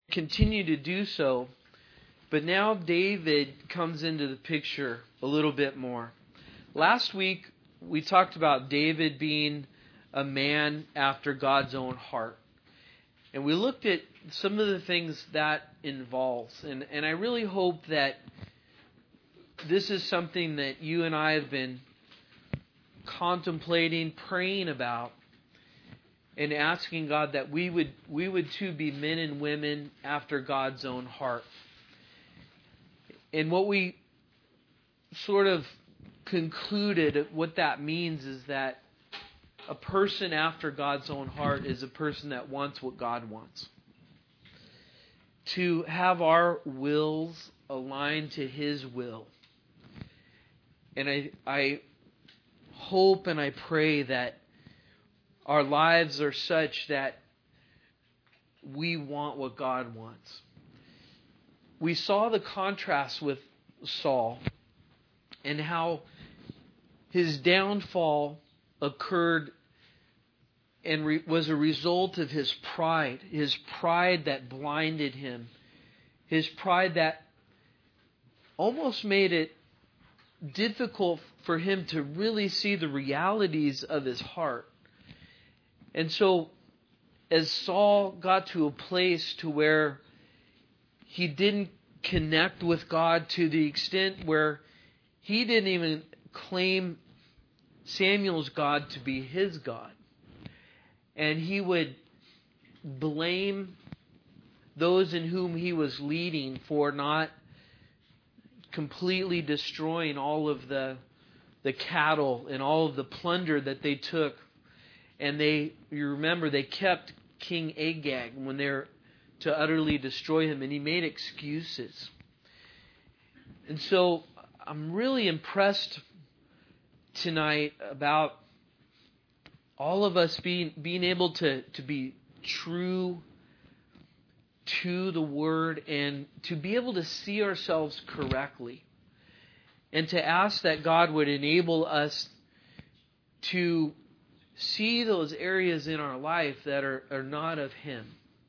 continue to do so. But now David comes into the picture a little bit more. Last week, we talked about David being a man after God's own heart. And we looked at some of the things that involves. And I really hope that this is something that you and I have been contemplating, praying about, and asking God that we would too be men and women after God's own heart. And what we sort of concluded, what that means is that a person after God's own heart is a person that wants what God wants. To have our wills aligned to His will. And I hope and I pray that our lives are such that we want what God wants. We saw the contrast with Saul and how his downfall occurred and was a result of his pride that blinded him, his pride that almost made it difficult for him to really see the realities of his heart. And so, as Saul got to a place to where he didn't connect with God to the extent where he didn't even claim Samuel's God to be his God. And he would blame those in whom he was leading for not completely destroying all of the cattle and all of the plunder that they took. And you remember, they kept King Agag when they're to utterly destroy him, and he made excuses. And so I'm really impressed tonight about all of us being able to be true to the Word and to be able to see ourselves correctly, and to ask that God would enable us to see those areas in our life that are not of Him,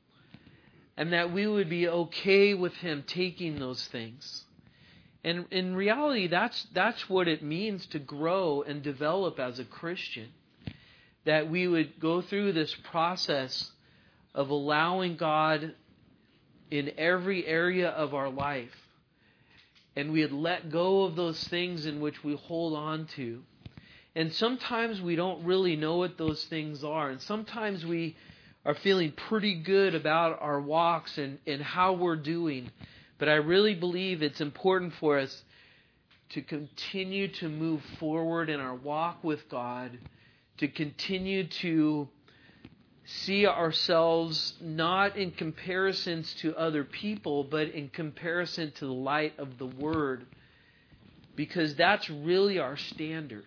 and that we would be okay with Him taking those things. And in reality, that's what it means to grow and develop as a Christian. That we would go through this process of allowing God in every area of our life. And we would let go of those things in which we hold on to. And sometimes we don't really know what those things are. And sometimes we are feeling pretty good about our walks and how we're doing. But I really believe it's important for us to continue to move forward in our walk with God, to continue to see ourselves not in comparisons to other people, but in comparison to the light of the Word, because that's really our standard.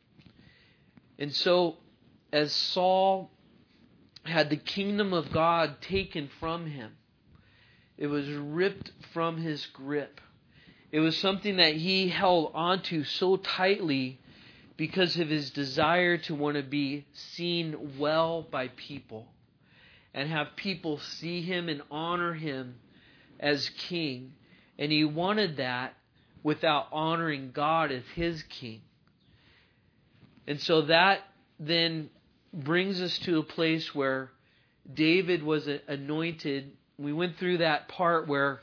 And so, as Saul had the kingdom of God taken from him, it was ripped from his grip. It was something that he held onto so tightly because of his desire to want to be seen well by people and have people see him and honor him as king. And he wanted that without honoring God as his king. And so that then brings us to a place where David was anointed. We went through that part where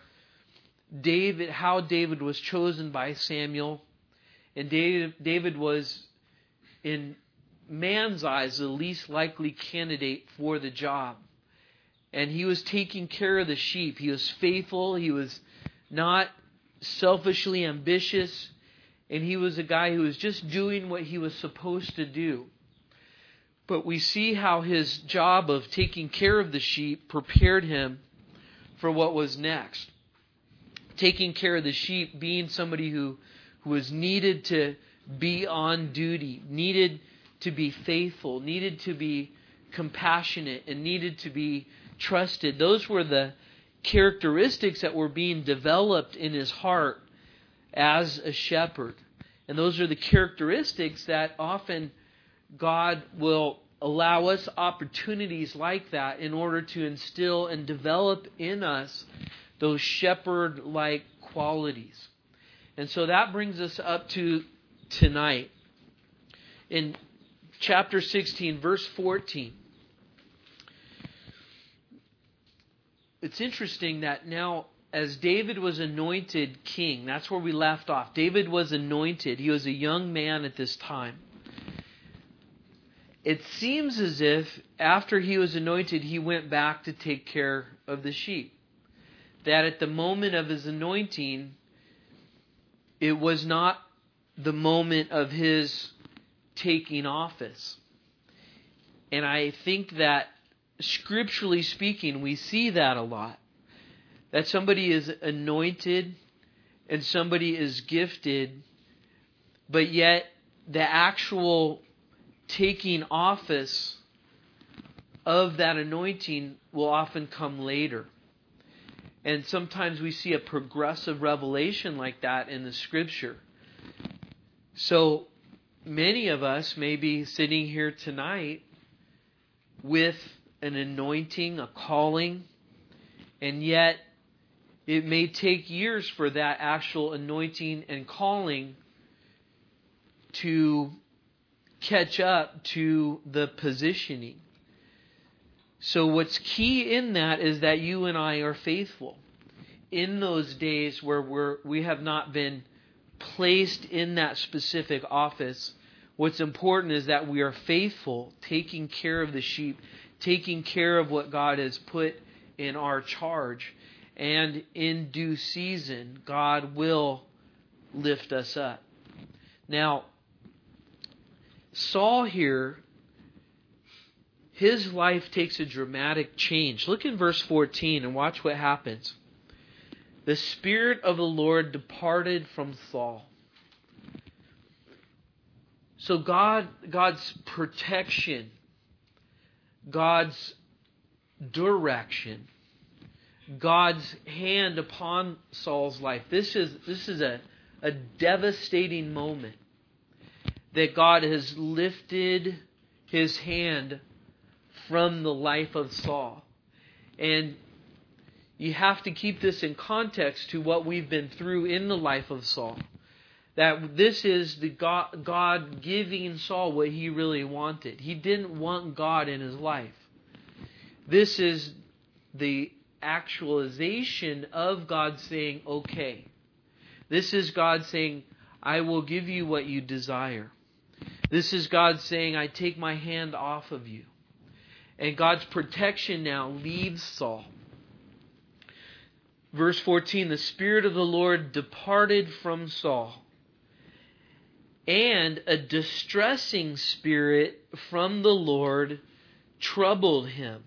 how David was chosen by Samuel. And David was, in man's eyes, the least likely candidate for the job. And he was taking care of the sheep. He was faithful. He was not selfishly ambitious. And he was a guy who was just doing what he was supposed to do. But we see how his job of taking care of the sheep prepared him for what was next. Taking care of the sheep, being somebody who was needed to be on duty, needed to be faithful, needed to be compassionate, and needed to be trusted. Those were the characteristics that were being developed in his heart as a shepherd. And those are the characteristics that often God will allow us opportunities like that in order to instill and develop in us those shepherd-like qualities. And so that brings us up to tonight. In chapter 16, verse 14. It's interesting that now, as David was anointed king, that's where we left off. David was anointed. He was a young man at this time. It seems as if after he was anointed, he went back to take care of the sheep. That at the moment of his anointing, it was not the moment of his taking office. And I think that scripturally speaking, we see that a lot. That somebody is anointed and somebody is gifted, but yet the actual taking office of that anointing will often come later. And sometimes we see a progressive revelation like that in the Scripture. So many of us may be sitting here tonight with an anointing, a calling, and yet it may take years for that actual anointing and calling to catch up to the positioning. So what's key in that is that you and I are faithful. In those days where we have not been placed in that specific office, what's important is that we are faithful, taking care of the sheep, taking care of what God has put in our charge. And in due season, God will lift us up. Now, Saul here, his life takes a dramatic change. Look in verse 14 and watch what happens. The Spirit of the Lord departed from Saul. So God's protection, God's direction, God's hand upon Saul's life. This is a devastating moment that God has lifted His hand from the life of Saul. And you have to keep this in context to what we've been through in the life of Saul. That this is the God giving Saul what he really wanted. He didn't want God in his life. This is the actualization of God saying, okay. This is God saying, I will give you what you desire. This is God saying, I take my hand off of you. And God's protection now leaves Saul. Verse 14, the Spirit of the Lord departed from Saul, and a distressing spirit from the Lord troubled him.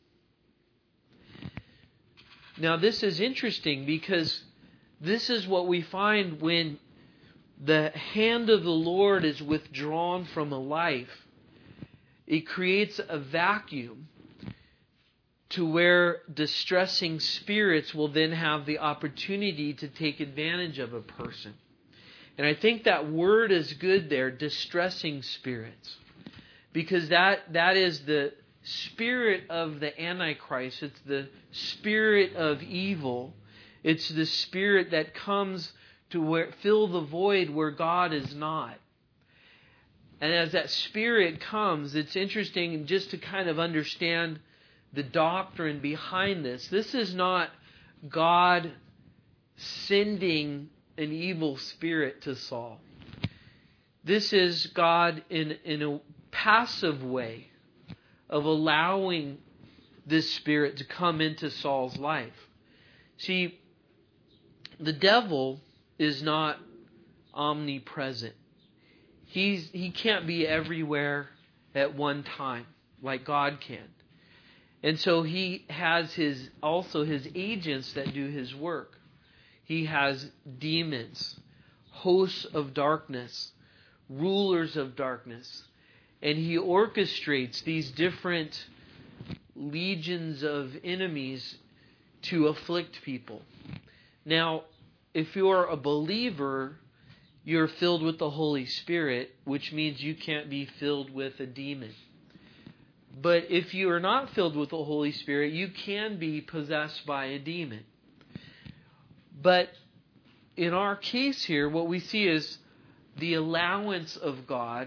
Now this is interesting because this is what we find when the hand of the Lord is withdrawn from a life. It creates a vacuum to where distressing spirits will then have the opportunity to take advantage of a person. And I think that word is good there, distressing spirits. Because that is the spirit of the Antichrist. It's the spirit of evil. It's the spirit that comes to fill the void where God is not. And as that spirit comes, it's interesting just to kind of understand the doctrine behind this. This is not God sending an evil spirit to Saul. This is God in a passive way of allowing this spirit to come into Saul's life. See, the devil is not omnipresent. He can't be everywhere at one time like God can. And so he has also his agents that do his work. He has demons, hosts of darkness, rulers of darkness. And he orchestrates these different legions of enemies to afflict people. Now, if you're a believer, you're filled with the Holy Spirit, which means you can't be filled with a demon. But if you are not filled with the Holy Spirit, you can be possessed by a demon. But in our case here, what we see is the allowance of God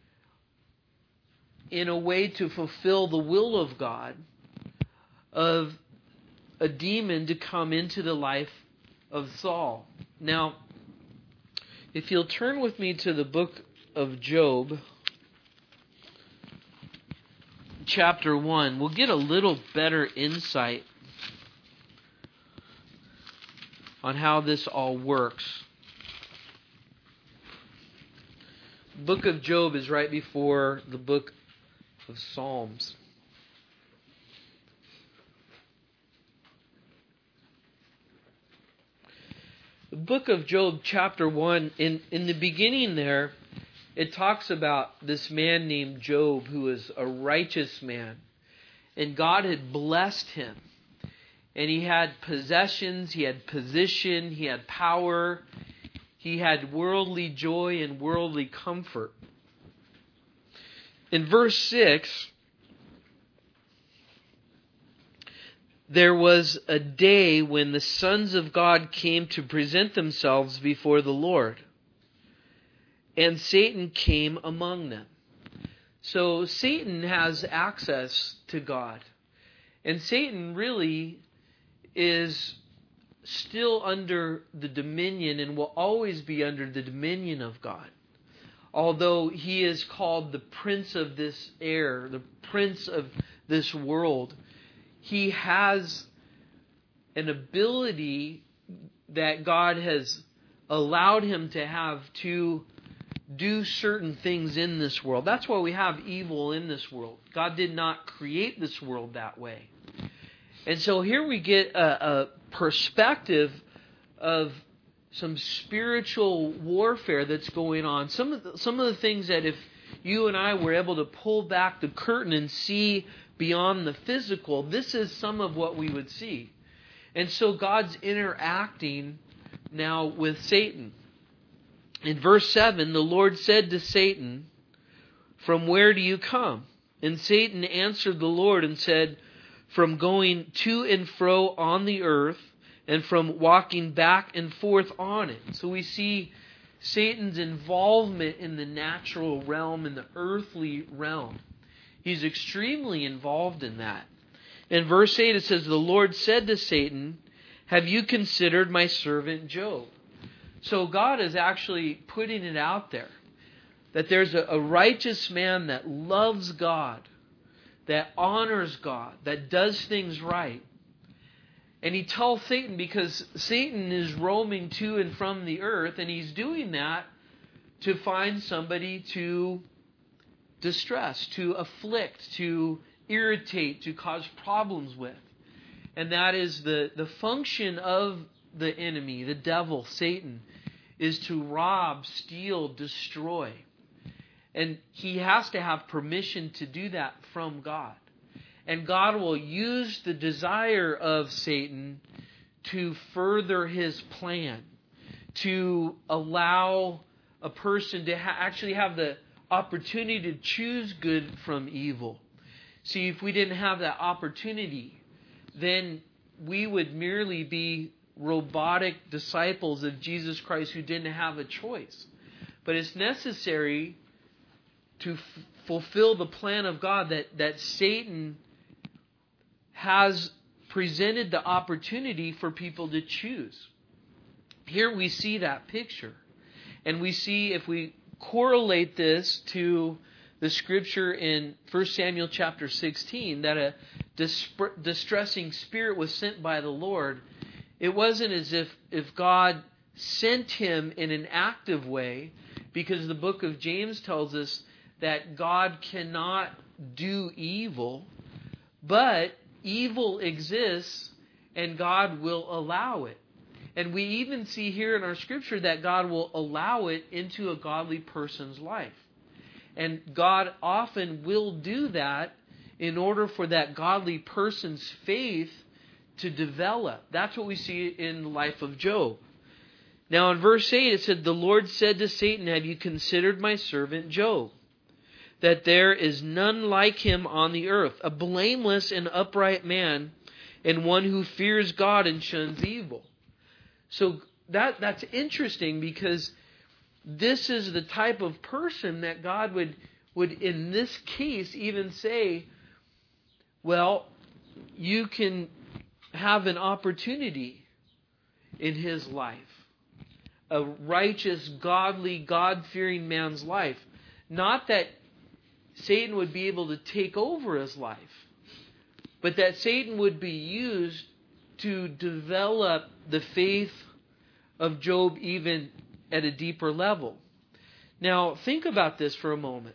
in a way to fulfill the will of God of a demon to come into the life of Saul. Now, if you'll turn with me to the book of Job, chapter 1, we'll get a little better insight on how this all works. The book of Job is right before the book of Psalms. The book of Job, chapter 1, in the beginning there, it talks about this man named Job who was a righteous man. And God had blessed him. And he had possessions, he had position, he had power, he had worldly joy and worldly comfort. In verse 6, there was a day when the sons of God came to present themselves before the Lord, and Satan came among them. So Satan has access to God. And Satan really is still under the dominion and will always be under the dominion of God. Although he is called the prince of this air, the prince of this world, he has an ability that God has allowed him to have to do certain things in this world. That's why we have evil in this world. God did not create this world that way. And so here we get a perspective of some spiritual warfare that's going on. Some of the things that if you and I were able to pull back the curtain and see beyond the physical, this is some of what we would see. And so God's interacting now with Satan. In verse 7, the Lord said to Satan, "From where do you come?" And Satan answered the Lord and said, "From going to and fro on the earth, and from walking back and forth on it." So we see Satan's involvement in the natural realm, in the earthly realm. He's extremely involved in that. In verse 8 it says, "The Lord said to Satan, 'Have you considered my servant Job?'" So God is actually putting it out there that there's a righteous man that loves God, that honors God, that does things right. And he tells Satan, because Satan is roaming to and from the earth, and he's doing that to find somebody to distress, to afflict, to irritate, to cause problems with. And that is the function of the enemy, the devil, Satan, is to rob, steal, destroy. And he has to have permission to do that from God. And God will use the desire of Satan to further his plan, to allow a person to actually have the opportunity to choose good from evil. See, if we didn't have that opportunity, then we would merely be robotic disciples of Jesus Christ who didn't have a choice. But it's necessary to fulfill the plan of God that Satan has presented the opportunity for people to choose. Here we see that picture. And we see, if we correlate this to the scripture in 1 Samuel chapter 16, that a distressing spirit was sent by the Lord. It wasn't as if God sent him in an active way, because the book of James tells us that God cannot do evil, but evil exists and God will allow it. And we even see here in our scripture that God will allow it into a godly person's life. And God often will do that in order for that godly person's faith to develop. That's what we see in the life of Job. Now in verse 8 it said, "The Lord said to Satan, 'Have you considered my servant Job? that there is none like him on the earth, a blameless and upright man, and one who fears God and shuns evil. So that's interesting, because this is the type of person that God would in this case even say, well, you can have an opportunity in his life. A righteous, godly, God-fearing man's life. Not that Satan would be able to take over his life, but that Satan would be used to develop the faith of Job even at a deeper level. Now, think about this for a moment.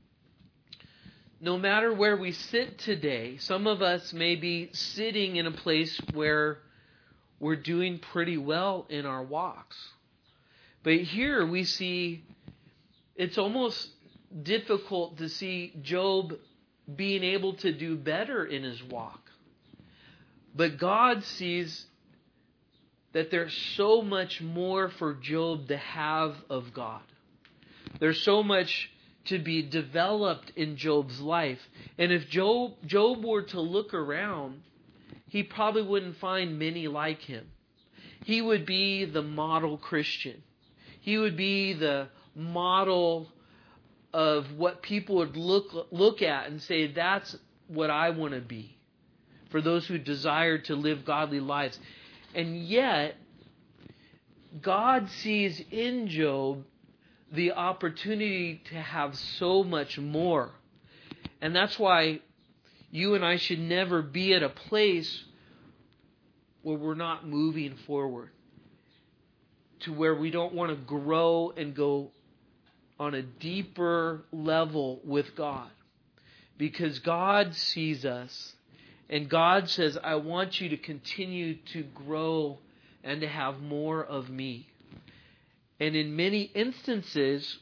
No matter where we sit today, some of us may be sitting in a place where we're doing pretty well in our walks. But here we see it's almost difficult to see Job being able to do better in his walk. But God sees that there's so much more for Job to have of God. There's so much to be developed in Job's life. And if Job were to look around, he probably wouldn't find many like him. He would be the model Christian. He would be the model of what people would look at and say, that's what I want to be, for those who desire to live godly lives. And yet, God sees in Job the opportunity to have so much more. And that's why you and I should never be at a place where we're not moving forward, to where we don't want to grow and go on a deeper level with God. Because God sees us, and God says, I want you to continue to grow and to have more of me. And in many instances,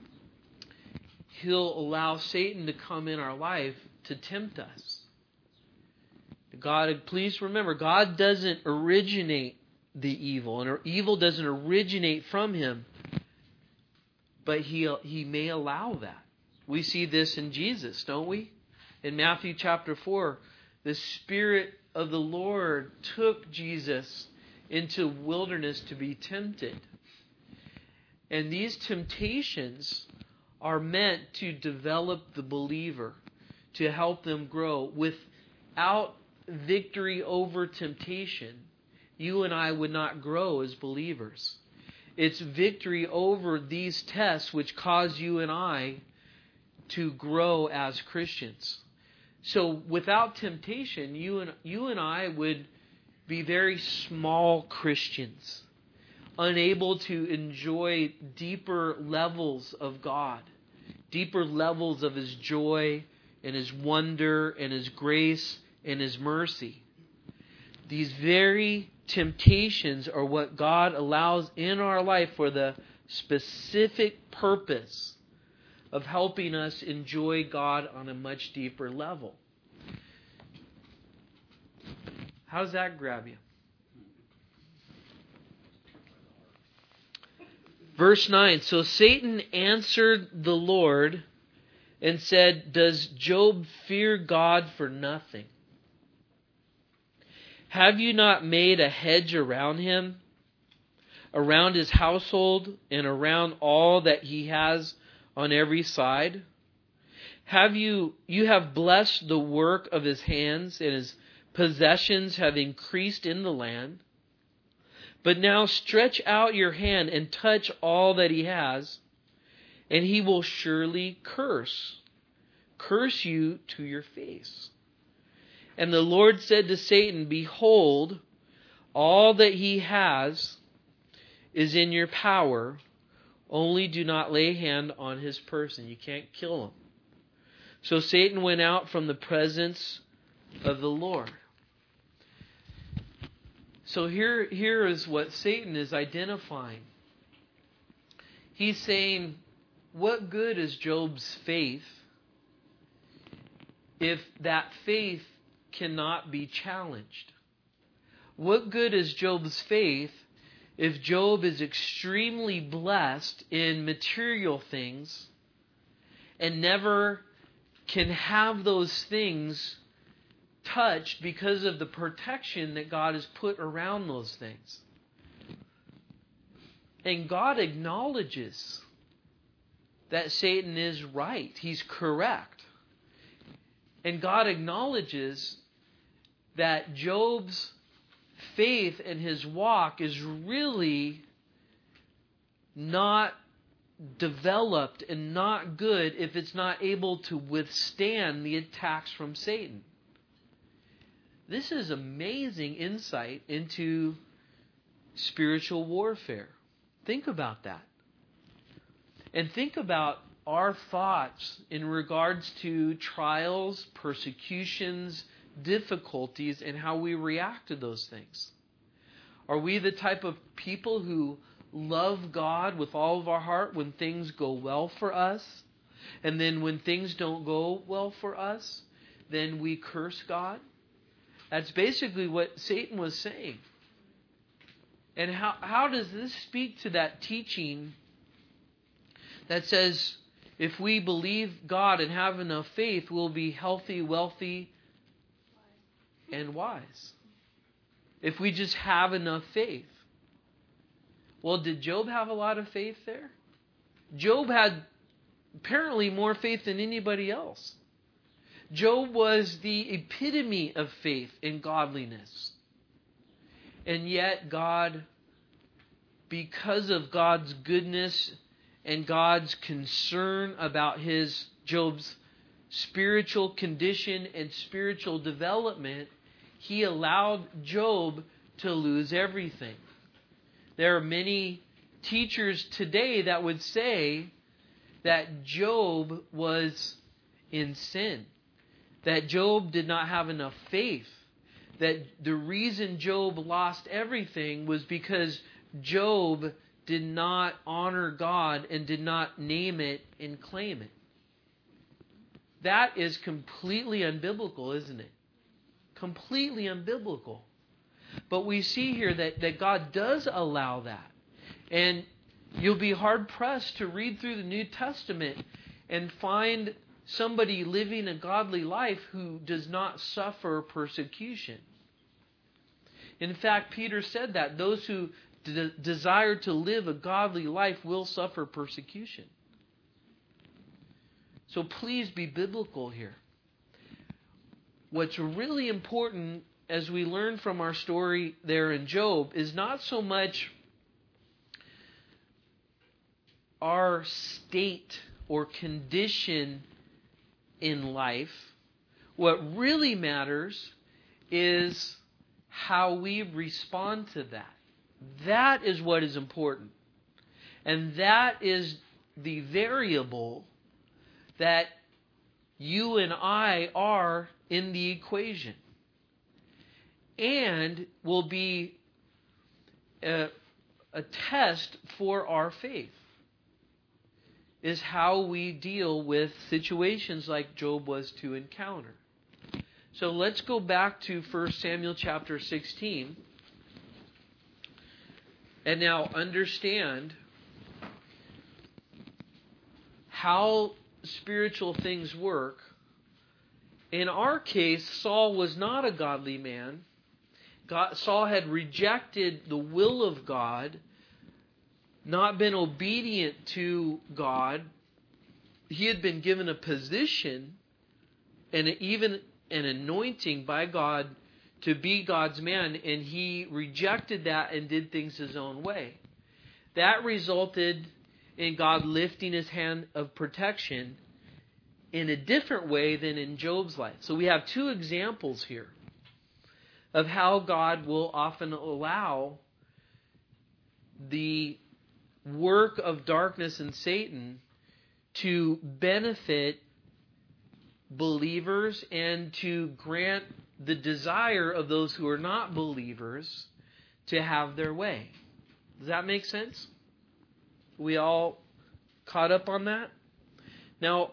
He'll allow Satan to come in our life to tempt us. God, please remember, God doesn't originate the evil, and evil doesn't originate from Him, but He may allow that. We see this in Jesus, don't we? In Matthew chapter 4, the Spirit of the Lord took Jesus into wilderness to be tempted. And these temptations are meant to develop the believer, to help them grow. Without victory over temptation, you and I would not grow as believers. It's victory over these tests which cause you and I to grow as Christians. So without temptation, you and I would be very small Christians, unable to enjoy deeper levels of God, deeper levels of His joy and His wonder and His grace and His mercy. These very temptations are what God allows in our life for the specific purpose of helping us enjoy God on a much deeper level. How does that grab you? Verse 9, so Satan answered the Lord and said, does Job fear God for nothing? Have you not made a hedge around him, around his household, and around all that he has on every side? You have blessed the work of his hands, and his possessions have increased in the land. But now stretch out your hand and touch all that he has, and he will surely curse you to your face. And the Lord said to Satan, behold, all that he has is in your power, only do not lay hand on his person. You can't kill him. So Satan went out from the presence of the Lord. So here is what Satan is identifying. He's saying, what good is Job's faith if that faith cannot be challenged? What good is Job's faith if Job is extremely blessed in material things and never can have those things touched because of the protection that God has put around those things. And God acknowledges that Satan is right. He's correct. And God acknowledges that Job's faith and his walk is really not developed and not good if it's not able to withstand the attacks from Satan. This is amazing insight into spiritual warfare. Think about that. And think about our thoughts in regards to trials, persecutions, difficulties, and how we react to those things. Are we the type of people who love God with all of our heart when things go well for us? And then when things don't go well for us, then we curse God? That's basically what Satan was saying. And how does this speak to that teaching that says if we believe God and have enough faith, we'll be healthy, wealthy, and wise? If we just have enough faith. Well, did Job have a lot of faith there? Job had apparently more faith than anybody else. Job was the epitome of faith and godliness. And yet God, because of God's goodness and God's concern about Job's spiritual condition and spiritual development, He allowed Job to lose everything. There are many teachers today that would say that Job was in sin, that Job did not have enough faith, that the reason Job lost everything was because Job did not honor God and did not name it and claim it. That is completely unbiblical, isn't it? Completely unbiblical. But we see here that God does allow that. And you'll be hard-pressed to read through the New Testament and find somebody living a godly life who does not suffer persecution. In fact, Peter said that those who desire to live a godly life will suffer persecution. So please be biblical here. What's really important as we learn from our story there in Job is not so much our state or condition in life. What really matters is how we respond to that. That is what is important. And that is the variable that you and I are in the equation. And will be a test for our faith. Is how we deal with situations like Job was to encounter. So let's go back to 1 Samuel chapter 16. And now understand how spiritual things work. In our case, Saul was not a godly man. Saul had rejected the will of God, not been obedient to God. He had been given a position and even an anointing by God to be God's man, and he rejected that and did things his own way. That resulted in God lifting his hand of protection in a different way than in Job's life. So we have two examples here of how God will often allow the work of darkness and Satan to benefit believers and to grant the desire of those who are not believers to have their way. Does that make sense? We all caught up on that? Now,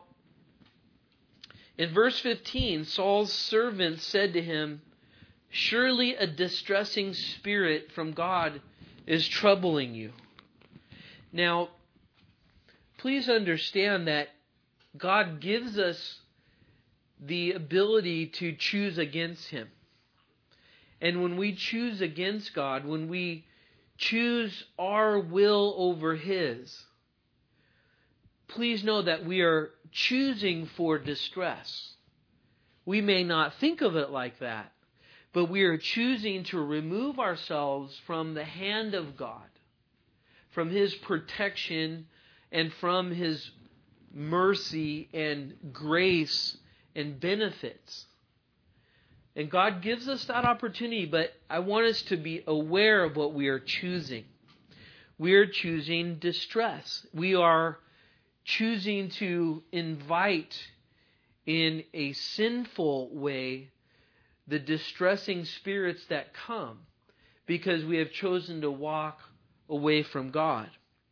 in verse 15, Saul's servant said to him, "Surely a distressing spirit from God is troubling you." Now, please understand that God gives us the ability to choose against Him. And when we choose against God, when we choose our will over His, please know that we are choosing for distress. We may not think of it like that, but we are choosing to remove ourselves from the hand of God, from His protection and from His mercy and grace and benefits. And God gives us that opportunity, but I want us to be aware of what we are choosing. We are choosing distress. We are choosing to invite in a sinful way the distressing spirits that come because we have chosen to walk away from God.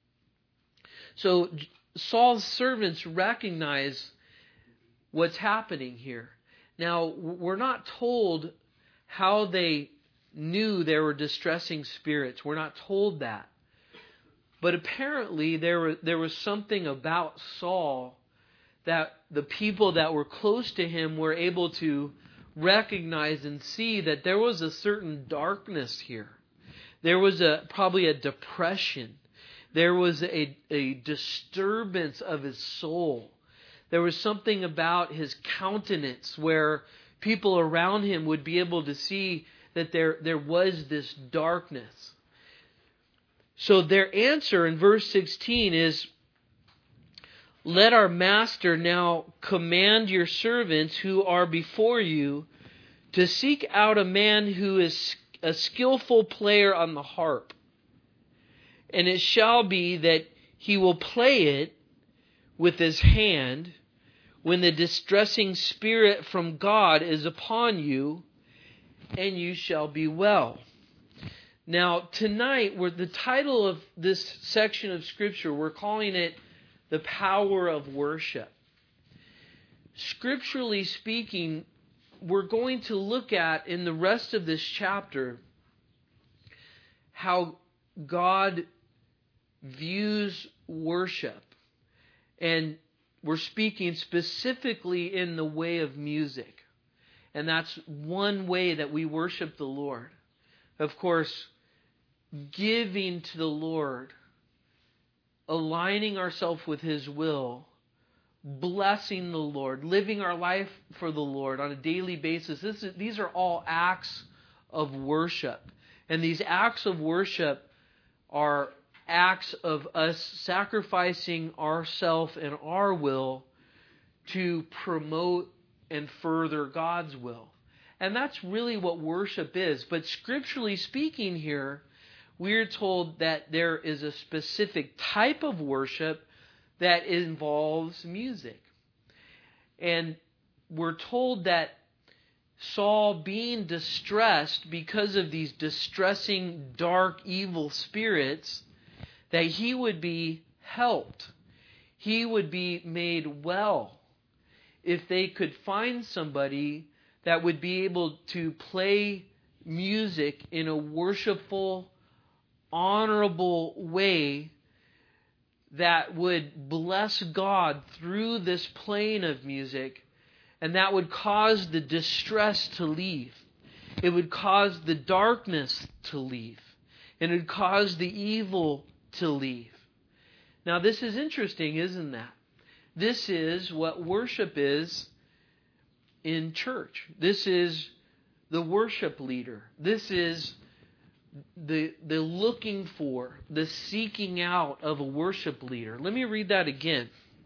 So Saul's servants recognize what's happening here. Now, we're not told how they knew there were distressing spirits. We're not told that. But apparently there was something about Saul that the people that were close to him were able to recognize and see that there was a certain darkness here. There was probably a depression. There was a disturbance of his soul. There was something about his countenance where people around him would be able to see that there was this darkness. So their answer in verse 16 is, "Let our master now command your servants who are before you to seek out a man who is a skillful player on the harp. And it shall be that he will play it with his hand when the distressing spirit from God is upon you, and you shall be well." Now, tonight, the title of this section of Scripture, we're calling it The Power of Worship. Scripturally speaking, we're going to look at, in the rest of this chapter, how God views worship. And we're speaking specifically in the way of music. And that's one way that we worship the Lord. Of course, giving to the Lord, aligning ourselves with His will, blessing the Lord, living our life for the Lord on a daily basis. These are all acts of worship. And these acts of worship are acts of us sacrificing ourselves and our will to promote and further God's will. And that's really what worship is. But scripturally speaking here, we're told that there is a specific type of worship that involves music. And we're told that Saul, being distressed because of these distressing, dark, evil spirits, that he would be helped. He would be made well if they could find somebody that would be able to play music in a worshipful, honorable way that would bless God through this playing of music, and that would cause the distress to leave. It would cause the darkness to leave. And it would cause the evil to leave. Now, this is interesting, isn't that? This is what worship is in church. This is the worship leader. This is the looking for, the seeking out of a worship leader. Let me read that again.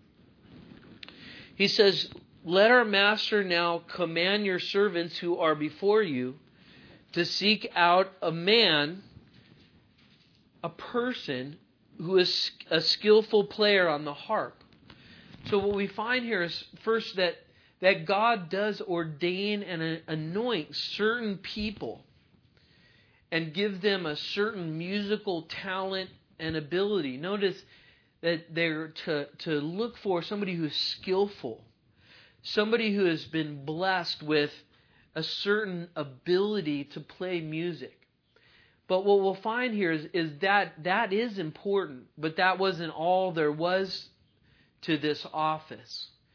He says, "Let our master now command your servants who are before you to seek out a man, a person who is a skillful player on the harp." So what we find here is first that God does ordain and anoint certain people and give them a certain musical talent and ability. Notice that they're to look for somebody who's skillful, somebody who has been blessed with a certain ability to play music. But what we'll find here is that is important, but that wasn't all there was to this office.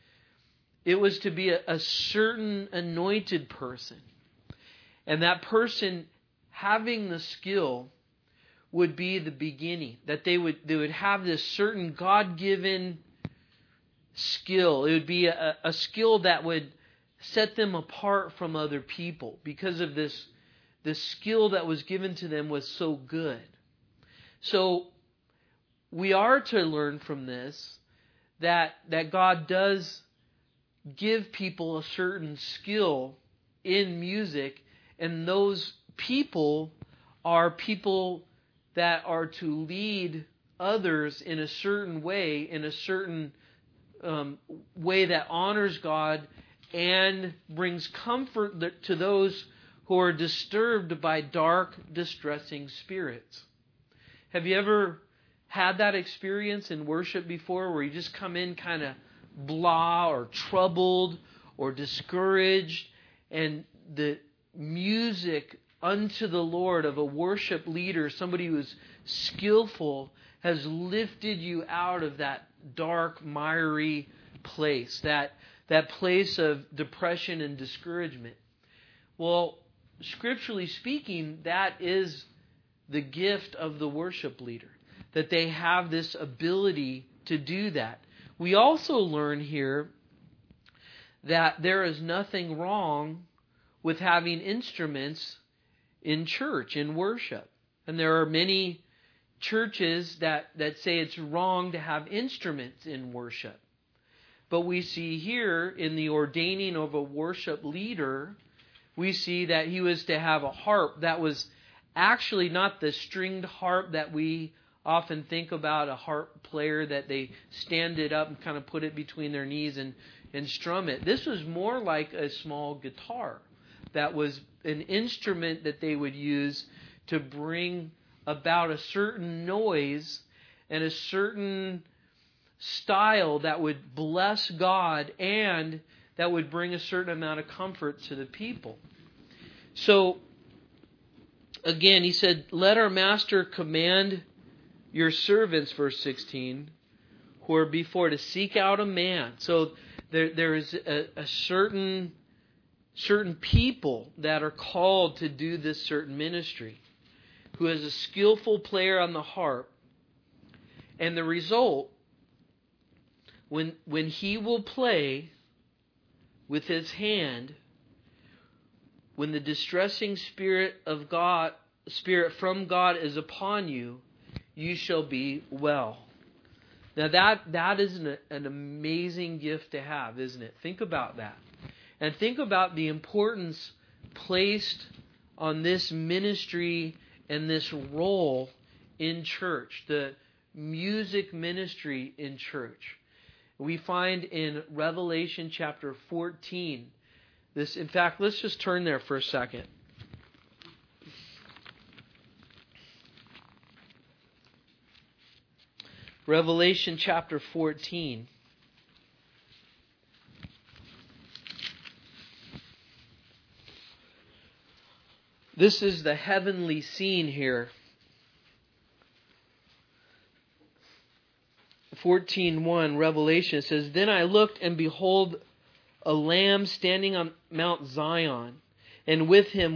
it was to be a certain anointed person. And that person having the skill would be the beginning. That they would have this certain God-given skill. It would be a skill that would set them apart from other people because of this skill that was given to them was so good. So we are to learn from this that God does give people a certain skill in music, and those people are people that are to lead others in a certain way, in a certain way that honors God and brings comfort to those who are disturbed by dark, distressing spirits. Have you ever had that experience in worship before where you just come in kind of blah or troubled or discouraged, and the music unto the Lord of a worship leader, somebody who's skillful, has lifted you out of that dark, miry place, that place of depression and discouragement? Well, scripturally speaking, that is the gift of the worship leader, that they have this ability to do that. We also learn here that there is nothing wrong with having instruments in church, in worship. And there are many churches that say it's wrong to have instruments in worship. But we see here in the ordaining of a worship leader, we see that he was to have a harp that was actually not the stringed harp that we often think about, a harp player that they stand it up and kind of put it between their knees and strum it. This was more like a small guitar that was an instrument that they would use to bring about a certain noise and a certain style that would bless God and that would bring a certain amount of comfort to the people. So, again, he said, let our master command your servants, verse 16, who are before to seek out a man. So there is a certain people that are called to do this certain ministry, who is a skillful player on the harp. And the result, when he will play with his hand, when the distressing spirit from God is upon you, you shall be well. Now that is an amazing gift to have, isn't it? Think about that. And think about the importance placed on this ministry and this role in church, the music ministry in church. We find in Revelation chapter 14, this, in fact, let's just turn there for a second. Revelation chapter 14. This is the heavenly scene here. 14:1, Revelation says, Then I looked, and behold, a Lamb standing on Mount Zion, and with him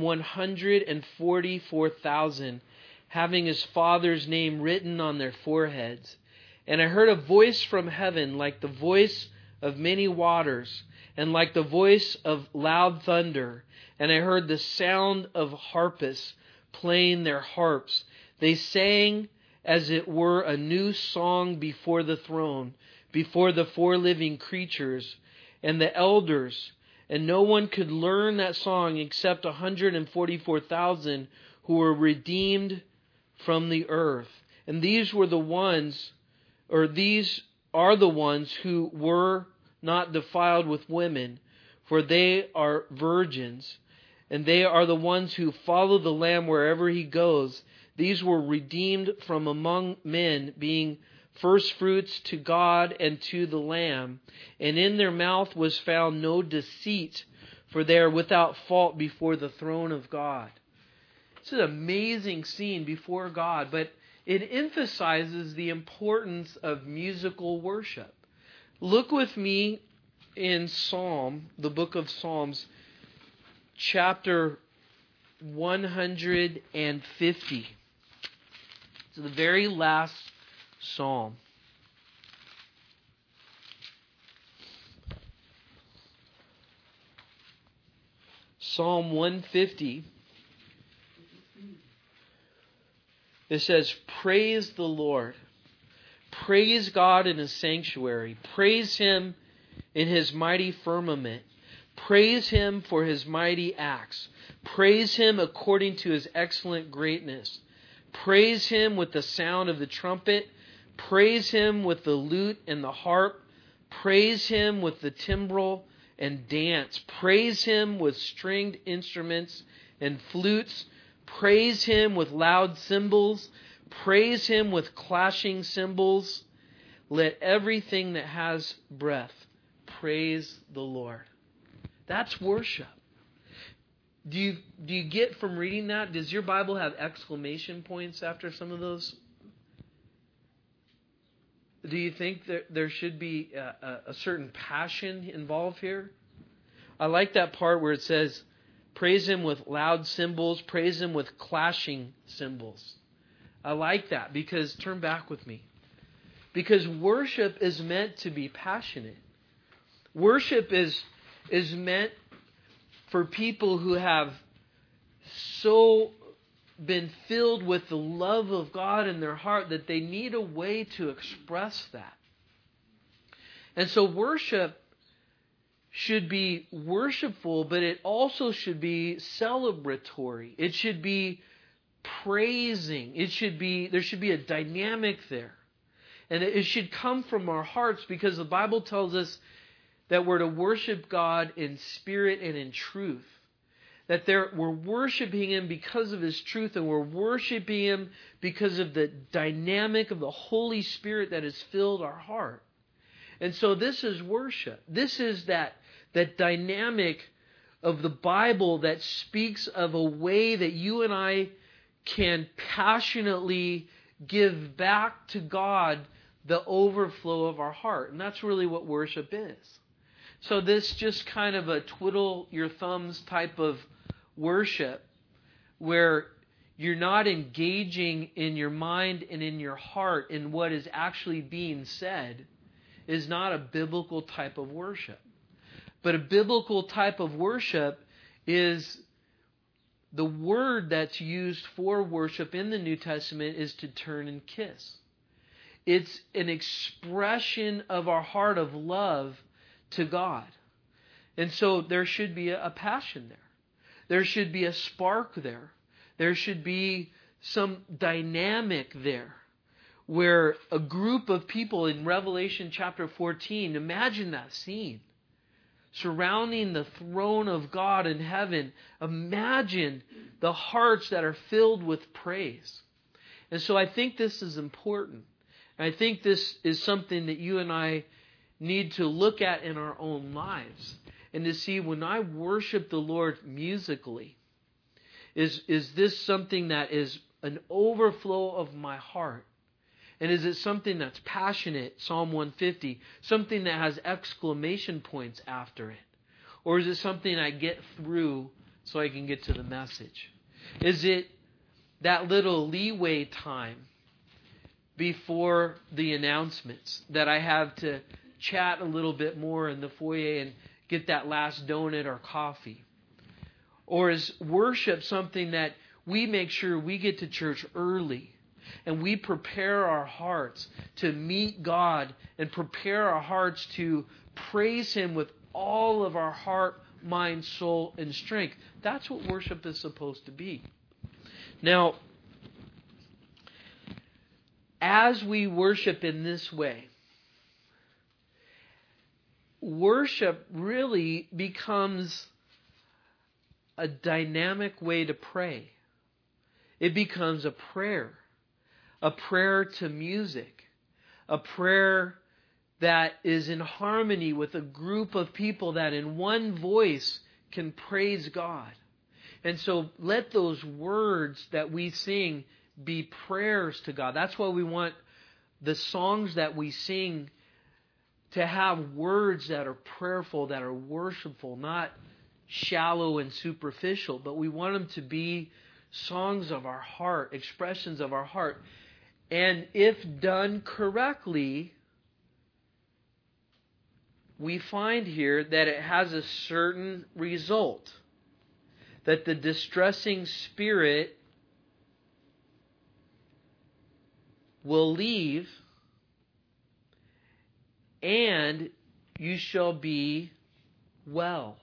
144,000, having his Father's name written on their foreheads. And I heard a voice from heaven, like the voice of many waters, and like the voice of loud thunder. And I heard the sound of harpists playing their harps. They sang as it were a new song before the throne, before the four living creatures and the elders. And no one could learn that song except 144,000 who were redeemed from the earth. And these are the ones who were not defiled with women, for they are virgins. And they are the ones who follow the Lamb wherever he goes. These were redeemed from among men, being first fruits to God and to the Lamb. And in their mouth was found no deceit, for they are without fault before the throne of God. It's an amazing scene before God, but it emphasizes the importance of musical worship. Look with me in the book of Psalms, chapter 150. It's the very last psalm. Psalm 150. It says, "Praise the Lord. Praise God in His sanctuary. Praise Him in His mighty firmament. Praise Him for His mighty acts. Praise Him according to His excellent greatness. Praise Him with the sound of the trumpet. Praise Him with the lute and the harp. Praise Him with the timbrel and dance. Praise Him with stringed instruments and flutes. Praise Him with loud cymbals. Praise Him with clashing cymbals. Let everything that has breath praise the Lord." That's worship. Do you get from reading that? Does your Bible have exclamation points after some of those? Do you think that there should be a certain passion involved here? I like that part where it says, praise Him with loud cymbals, praise Him with clashing cymbals. I like that because, turn back with me, because worship is meant to be passionate. Worship is meant for people who have so been filled with the love of God in their heart that they need a way to express that. And so worship should be worshipful, but it also should be celebratory. It should be praising. There should be a dynamic there. And it should come from our hearts, because the Bible tells us that we're to worship God in spirit and in truth. That we're worshiping Him because of His truth, and we're worshiping Him because of the dynamic of the Holy Spirit that has filled our heart. And so this is worship. This is that dynamic of the Bible that speaks of a way that you and I can passionately give back to God the overflow of our heart. And that's really what worship is. So this just kind of a twiddle your thumbs type of worship, where you're not engaging in your mind and in your heart in what is actually being said, is not a biblical type of worship. But a biblical type of worship is the word that's used for worship in the New Testament is to turn and kiss. It's an expression of our heart of love to God. And so there should be a passion there. There should be a spark there. There should be some dynamic there, where a group of people in Revelation chapter 14, imagine that scene, surrounding the throne of God in heaven. Imagine the hearts that are filled with praise. And so I think this is important. I think this is something that you and I need to look at in our own lives, and to see, when I worship the Lord musically, is this something that is an overflow of my heart? And is it something that's passionate, Psalm 150, something that has exclamation points after it? Or is it something I get through so I can get to the message? Is it that little leeway time before the announcements that I have to chat a little bit more in the foyer and get that last donut or coffee? Or is worship something that we make sure we get to church early and we prepare our hearts to meet God and prepare our hearts to praise Him with all of our heart, mind, soul, and strength? That's what worship is supposed to be. Now, as we worship in this way, worship really becomes a dynamic way to pray. It becomes a prayer to music, a prayer that is in harmony with a group of people that in one voice can praise God. And so let those words that we sing be prayers to God. That's why we want the songs that we sing to have words that are prayerful, that are worshipful, not shallow and superficial, but we want them to be songs of our heart, expressions of our heart. And if done correctly, we find here that it has a certain result. That the distressing spirit will leave, and you shall be well.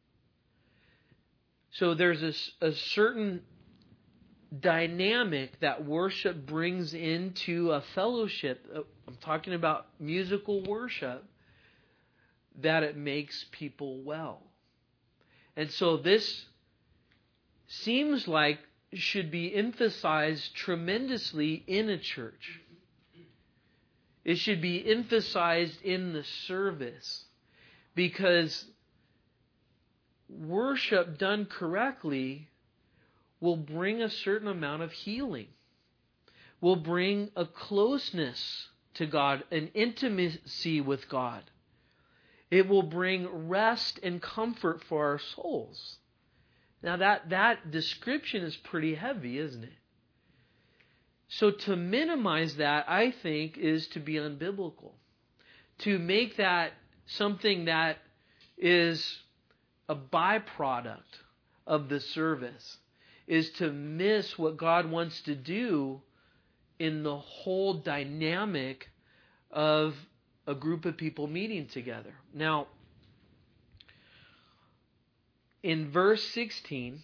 So there's a certain dynamic that worship brings into a fellowship. I'm talking about musical worship, that it makes people well. And so this seems like should be emphasized tremendously in a church. It should be emphasized in the service, because worship done correctly will bring a certain amount of healing, will bring a closeness to God, an intimacy with God. It will bring rest and comfort for our souls. Now that description is pretty heavy, isn't it? So to minimize that, I think, is to be unbiblical. To make that something that is a byproduct of the service is to miss what God wants to do in the whole dynamic of a group of people meeting together. Now, in verse 17,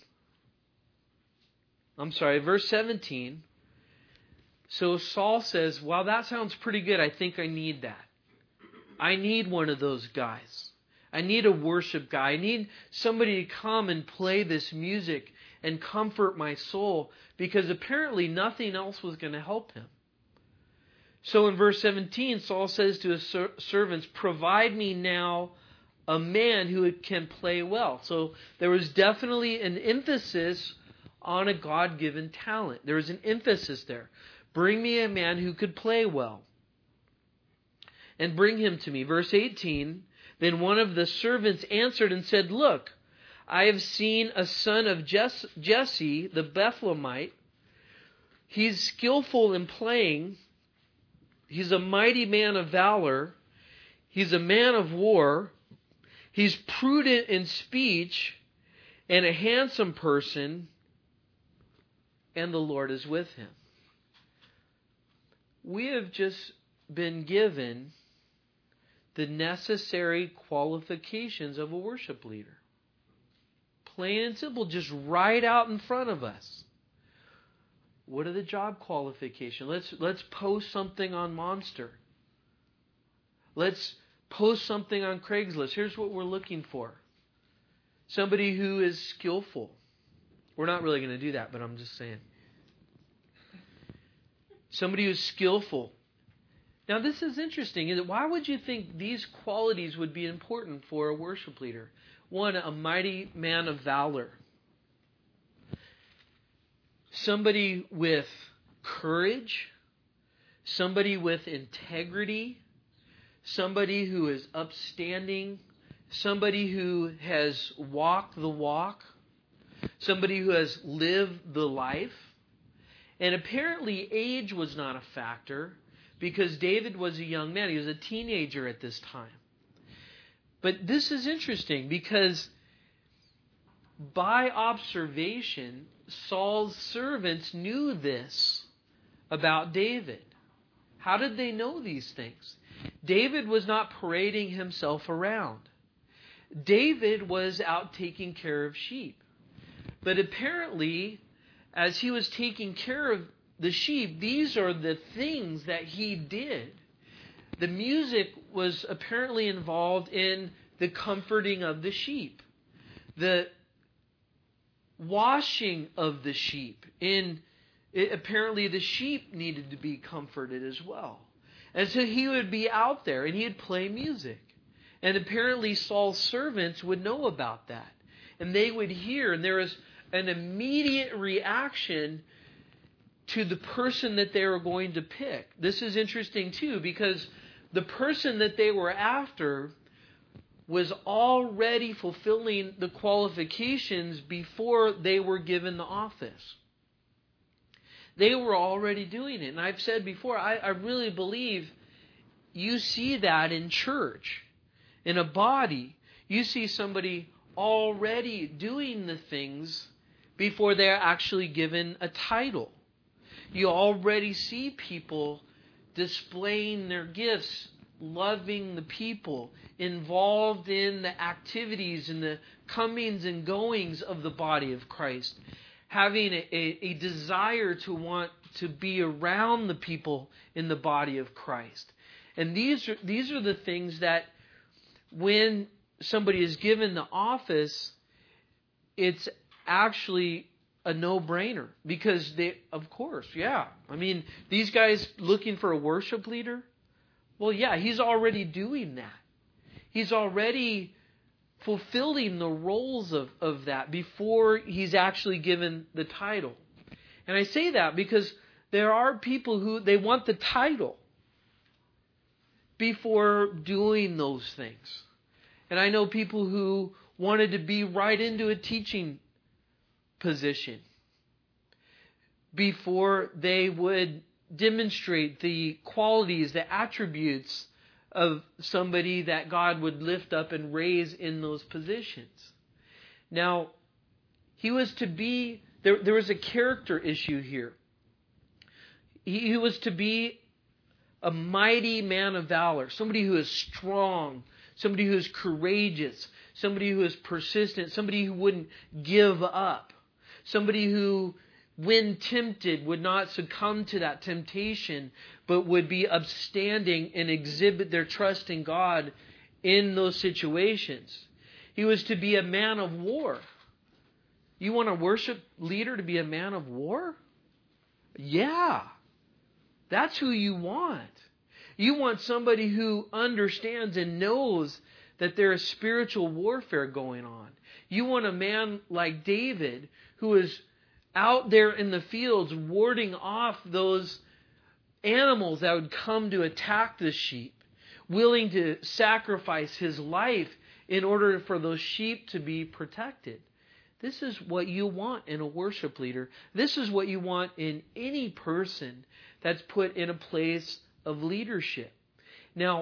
so Saul says, "Well, that sounds pretty good. I think I need that. I need one of those guys. I need a worship guy. I need somebody to come and play this music and comfort my soul," because apparently nothing else was going to help him. So in verse 17, Saul says to his servants, "Provide me now a man who can play well." So there was definitely an emphasis on a God-given talent. There was an emphasis there. Bring me a man who could play well, and bring him to me. Verse 18, then one of the servants answered and said, "Look, I have seen a son of Jesse, the Bethlehemite. He's skillful in playing. He's a mighty man of valor. He's a man of war. He's prudent in speech and a handsome person, and the Lord is with him." We have just been given the necessary qualifications of a worship leader. Plain and simple, just right out in front of us. What are the job qualifications? Let's post something on Monster. Let's post something on Craigslist. Here's what we're looking for. Somebody who is skillful. We're not really going to do that, but I'm just saying. Somebody who's skillful. Now this is interesting. Why would you think these qualities would be important for a worship leader? One, a mighty man of valor. Somebody with courage. Somebody with integrity. Somebody who is upstanding. Somebody who has walked the walk. Somebody who has lived the life. And apparently age was not a factor, because David was a young man. He was a teenager at this time. But this is interesting, because by observation, Saul's servants knew this about David. How did they know these things? David was not parading himself around. David was out taking care of sheep. But apparently, as he was taking care of the sheep, these are the things that he did. The music was apparently involved in the comforting of the sheep, the washing of the sheep. Apparently the sheep needed to be comforted as well. And so he would be out there and he'd play music. And apparently Saul's servants would know about that. And they would hear, and there was an immediate reaction to the person that they were going to pick. This is interesting too, because the person that they were after was already fulfilling the qualifications before they were given the office. They were already doing it. And I've said before, I really believe you see that in church, in a body. You see somebody already doing the things before they're actually given a title. You already see people displaying their gifts, loving the people, involved in the activities and the comings and goings of the body of Christ, having a desire to want to be around the people in the body of Christ. And these are the things that when somebody is given the office, it's actually a no-brainer, because they, of course, yeah. I mean, these guys looking for a worship leader, well, yeah, he's already doing that. He's already fulfilling the roles of that before he's actually given the title. And I say that because there are people who, they want the title before doing those things. And I know people who wanted to be right into a teaching position before they would demonstrate the qualities, the attributes of somebody that God would lift up and raise in those positions. Now, he was to be, there was a character issue here. He was to be a mighty man of valor, somebody who is strong, somebody who is courageous, somebody who is persistent, somebody who wouldn't give up, somebody who, when tempted, would not succumb to that temptation, but would be upstanding and exhibit their trust in God in those situations. He was to be a man of war. You want a worship leader to be a man of war? Yeah. That's who you want. You want somebody who understands and knows that there is spiritual warfare going on. You want a man like David who is out there in the fields warding off those animals that would come to attack the sheep, willing to sacrifice his life in order for those sheep to be protected. This is what you want in a worship leader. This is what you want in any person that's put in a place of leadership. Now,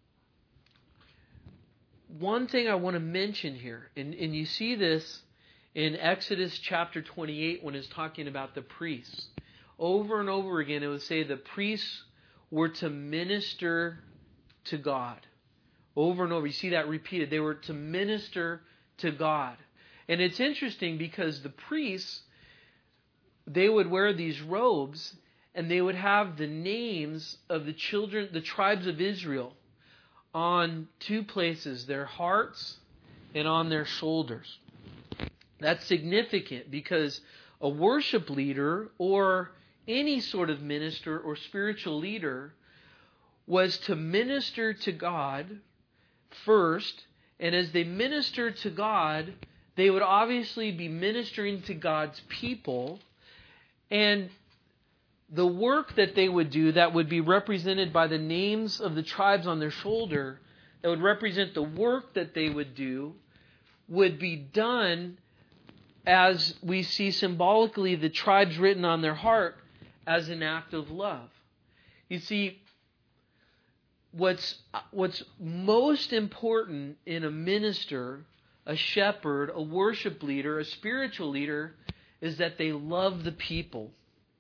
one thing I want to mention here, and you see this in Exodus chapter 28 when it's talking about the priests. Over and over again, it would say the priests were to minister to God. Over and over. You see that repeated. They were to minister to God. And it's interesting because the priests, they would wear these robes and they would have the names of the children, the tribes of Israel, on two places, their hearts and on their shoulders. That's significant because a worship leader or any sort of minister or spiritual leader was to minister to God first, and as they ministered to God, they would obviously be ministering to God's people, and the work that they would do that would be represented by the names of the tribes on their shoulder, that would represent the work that they would do, would be done as we see symbolically the tribes written on their heart as an act of love. You see, what's most important in a minister, a shepherd, a worship leader, a spiritual leader, is that they love the people.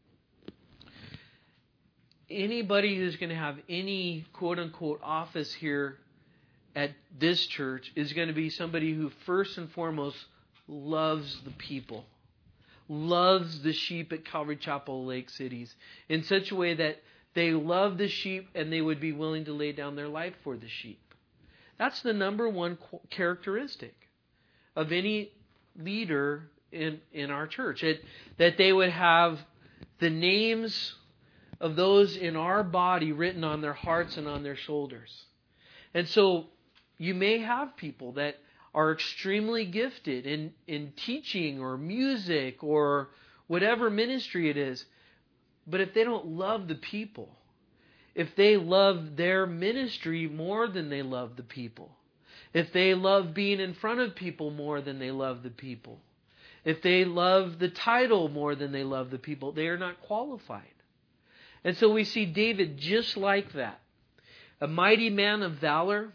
Anybody who's going to have any quote-unquote office here at this church is going to be somebody who first and foremost loves the people, loves the sheep at Calvary Chapel Lake Cities in such a way that they love the sheep and they would be willing to lay down their life for the sheep. That's the number one characteristic of any leader in our church, that they would have the names of those in our body written on their hearts and on their shoulders. And so you may have people that are extremely gifted in teaching or music or whatever ministry it is, but if they don't love the people, if they love their ministry more than they love the people, if they love being in front of people more than they love the people, if they love the title more than they love the people, they are not qualified. And so we see David just like that. A mighty man of valor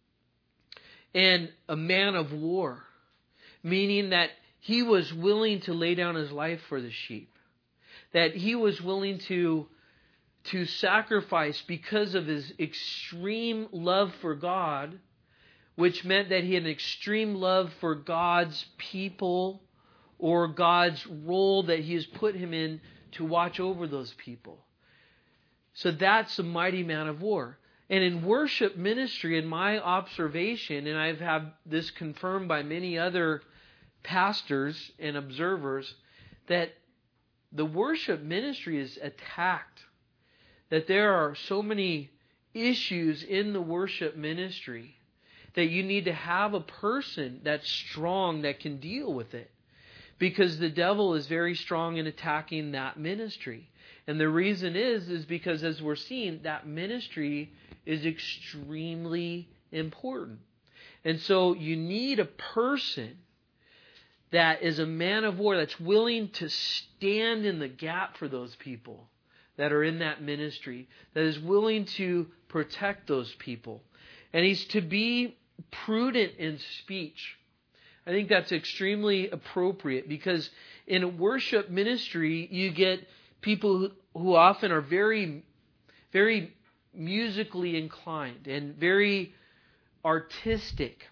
and a man of war, meaning that he was willing to lay down his life for the sheep, that he was willing to sacrifice because of his extreme love for God, which meant that he had an extreme love for God's people or God's role that he has put him in to watch over those people. So that's a mighty man of war. And in worship ministry, in my observation, and I've had this confirmed by many other pastors and observers, that the worship ministry is attacked. That there are so many issues in the worship ministry that you need to have a person that's strong that can deal with it. Because the devil is very strong in attacking that ministry. And the reason is because, as we're seeing, that ministry is extremely important. And so you need a person that is a man of war, that's willing to stand in the gap for those people that are in that ministry, that is willing to protect those people. And he's to be prudent in speech. I think that's extremely appropriate, because in a worship ministry, you get people who often are very, very musically inclined and very artistic.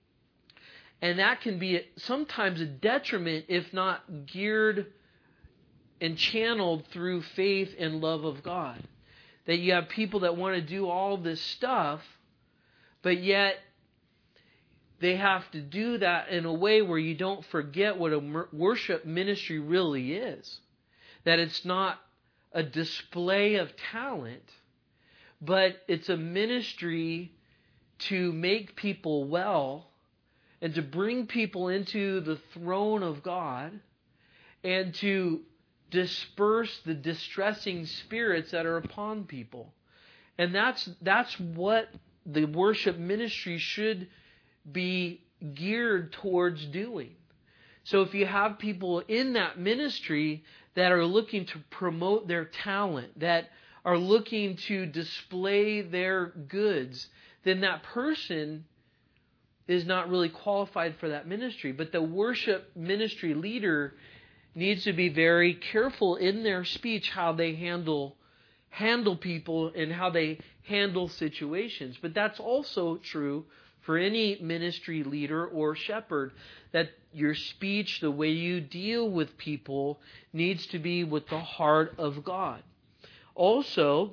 And that can be sometimes a detriment if not geared and channeled through faith and love of God. That you have people that want to do all this stuff, but yet they have to do that in a way where you don't forget what a worship ministry really is. That it's not a display of talent, but it's a ministry to make people well and to bring people into the throne of God and to disperse the distressing spirits that are upon people. And that's what the worship ministry should be geared towards doing. So if you have people in that ministry that are looking to promote their talent, that are looking to display their goods, then that person is not really qualified for that ministry. But the worship ministry leader needs to be very careful in their speech, how they handle people and how they handle situations. But that's also true for any ministry leader or shepherd, that your speech, the way you deal with people, needs to be with the heart of God. Also,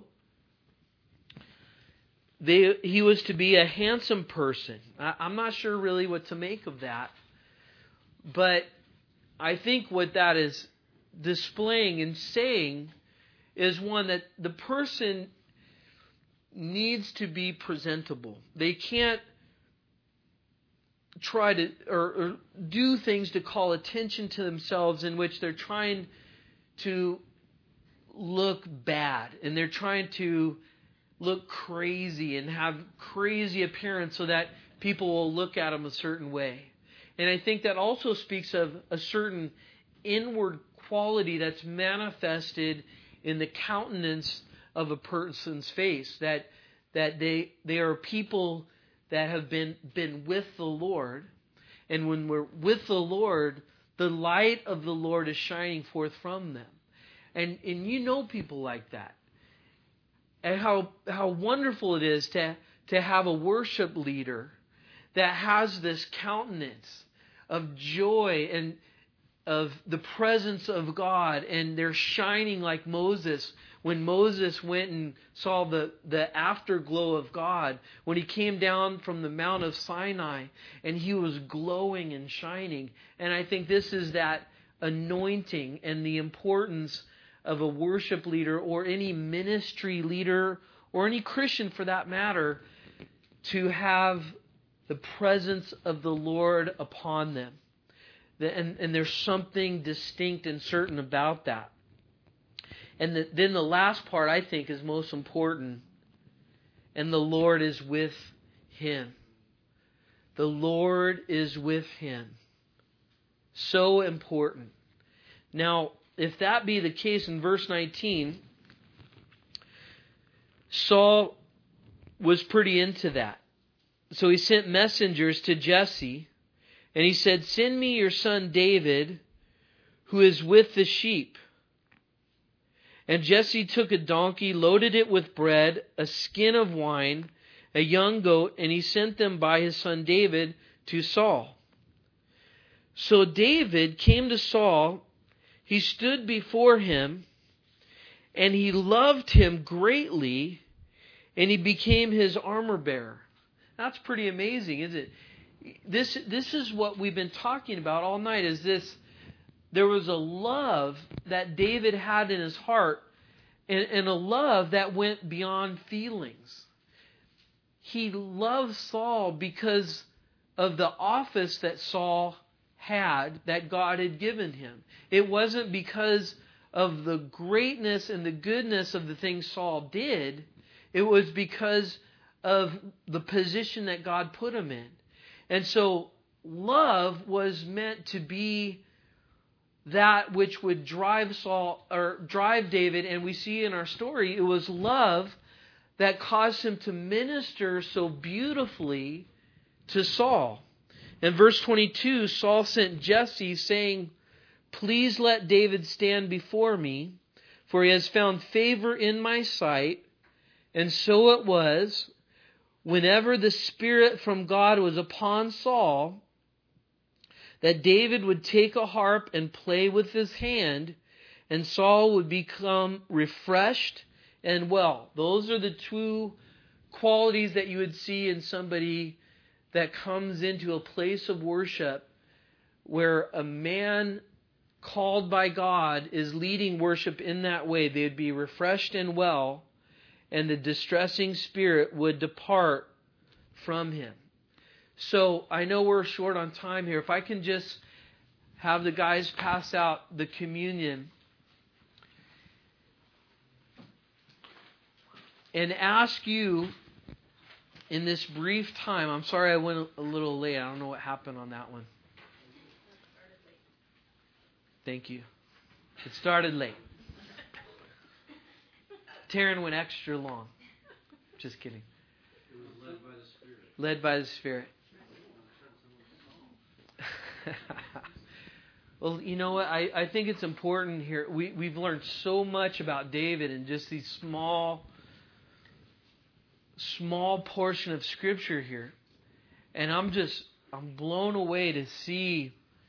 he was to be a handsome person. I'm not sure really what to make of that, but I think what that is displaying and saying is, one, that the person needs to be presentable. They can't try to or do things to call attention to themselves in which they're trying to look bad and they're trying to look crazy and have crazy appearance so that people will look at them a certain way. And I think that also speaks of a certain inward quality that's manifested in the countenance of a person's face, that they are people that have been with the Lord. And when we're with the Lord, the light of the Lord is shining forth from them. And you know people like that. And how wonderful it is to have a worship leader that has this countenance of joy and of the presence of God, and they're shining like Moses. When Moses went and saw the afterglow of God, when he came down from the Mount of Sinai, and he was glowing and shining. And I think this is that anointing and the importance of a worship leader or any ministry leader or any Christian for that matter, to have the presence of the Lord upon them. And there's something distinct and certain about that. And then the last part, I think, is most important. And the Lord is with him. The Lord is with him. So important. Now, if that be the case, in verse 19, Saul was pretty into that. So he sent messengers to Jesse, and he said, "Send me your son David, who is with the sheep." And Jesse took a donkey, loaded it with bread, a skin of wine, a young goat, and he sent them by his son David to Saul. So David came to Saul. He stood before him, and he loved him greatly, and he became his armor bearer. That's pretty amazing, isn't it? This is what we've been talking about all night, is this. There was a love that David had in his heart, and a love that went beyond feelings. He loved Saul because of the office that Saul had, that God had given him. It wasn't because of the greatness and the goodness of the things Saul did. It was because of the position that God put him in. And so love was meant to be that which would drive Saul, or drive David. And we see in our story, it was love that caused him to minister so beautifully to Saul. In verse 22, Saul sent Jesse, saying, "Please let David stand before me, for he has found favor in my sight." And so it was, whenever the Spirit from God was upon Saul, that David would take a harp and play with his hand, and Saul would become refreshed and well. Those are the two qualities that you would see in somebody that comes into a place of worship where a man called by God is leading worship in that way. They would be refreshed and well, and the distressing spirit would depart from him. So I know we're short on time here. If I can just have the guys pass out the communion and ask you in this brief time. I'm sorry I went a little late. I don't know what happened on that one. Thank you. It started late. Taryn went extra long. Just kidding. It was led by the Spirit. Led by the Spirit. Well, you know what? I think it's important here. We've learned so much about David in just these small portion of Scripture here. And I'm blown away to see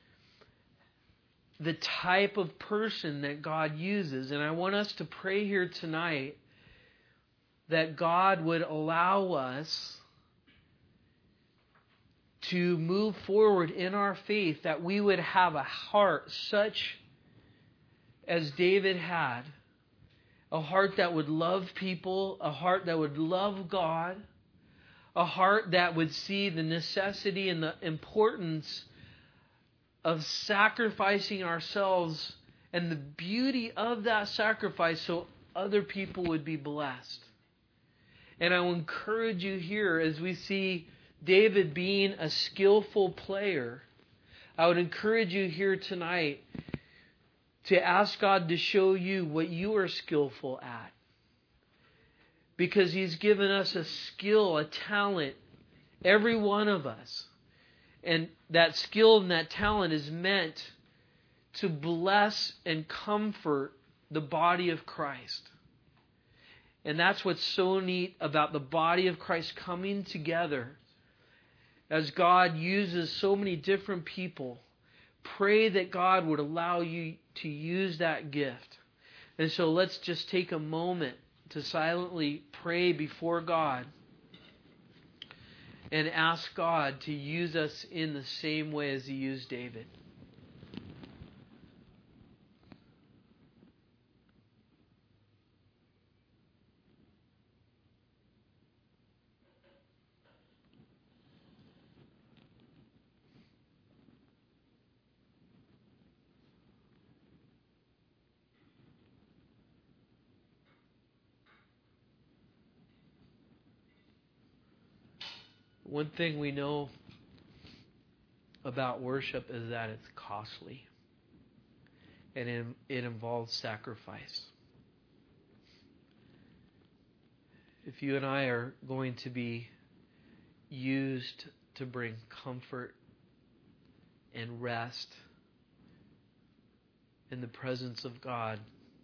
the type of person that God uses. And I want us to pray here tonight that God would allow us to move forward in our faith, that we would have a heart such as David had, a heart that would love people, a heart that would love God, a heart that would see the necessity and the importance of sacrificing ourselves and the beauty of that sacrifice so other people would be blessed. And I will encourage you here, as we see David being a skillful player, I would encourage you here tonight to ask God to show you what you are skillful at. Because He's given us a skill, a talent, every one of us. And that skill and that talent is meant to bless and comfort the body of Christ. And that's what's so neat about the body of Christ coming together. As God uses so many different people, pray that God would allow you to use that gift. And so let's just take a moment to silently pray before God and ask God to use us in the same way as He used David. One thing we know about worship is that it's costly. And it involves sacrifice. If you and I are going to be used to bring comfort and rest in the presence of God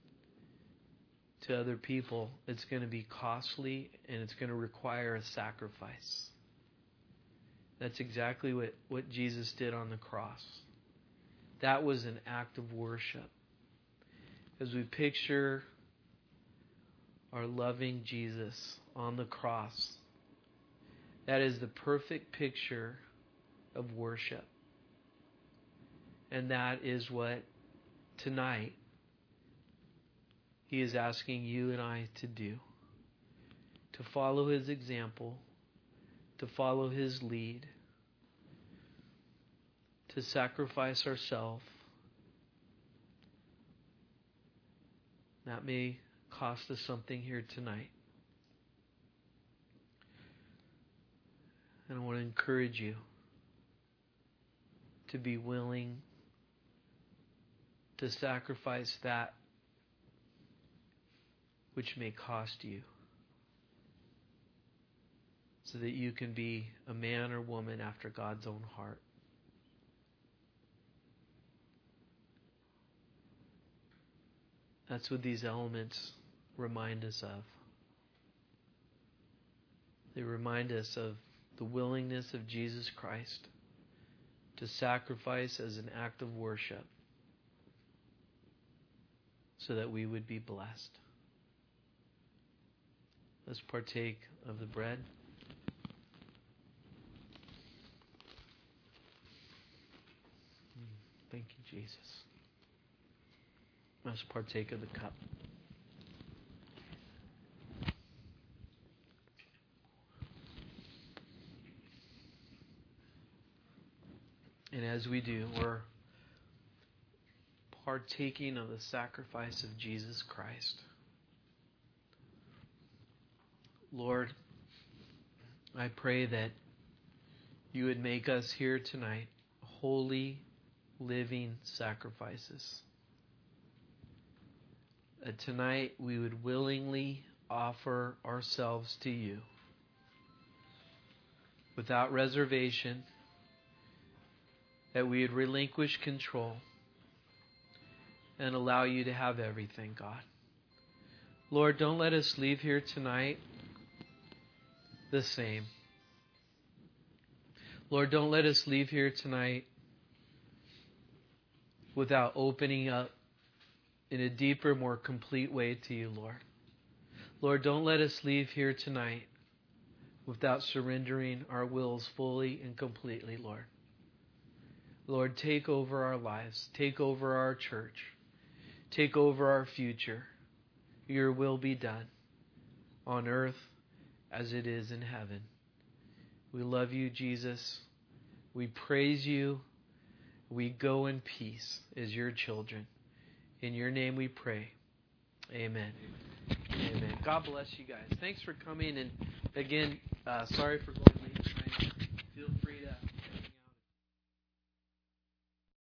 to other people, it's going to be costly and it's going to require a sacrifice. That's exactly what Jesus did on the cross. That was an act of worship. As we picture our loving Jesus on the cross, that is the perfect picture of worship. And that is what tonight He is asking you and I to do. To follow His example, to follow His lead, to sacrifice ourselves. That may cost us something here tonight. And I want to encourage you to be willing to sacrifice that which may cost you, so that you can be a man or woman after God's own heart. That's what these elements remind us of. They remind us of the willingness of Jesus Christ to sacrifice as an act of worship so that we would be blessed. Let's partake of the bread. Thank you, Jesus. Let's partake of the cup. And as we do, we're partaking of the sacrifice of Jesus Christ. Lord, I pray that you would make us here tonight holy, living sacrifices. That tonight we would willingly offer ourselves to you without reservation, that we would relinquish control and allow you to have everything, God. Lord, don't let us leave here tonight the same. Lord, don't let us leave here tonight without opening up in a deeper, more complete way to you, Lord. Lord, don't let us leave here tonight without surrendering our wills fully and completely, Lord. Lord, take over our lives. Take over our church. Take over our future. Your will be done on earth as it is in heaven. We love you, Jesus. We praise you. We go in peace as your children. In your name we pray. Amen. Amen. God bless you guys. Thanks for coming. And again, sorry for going late tonight.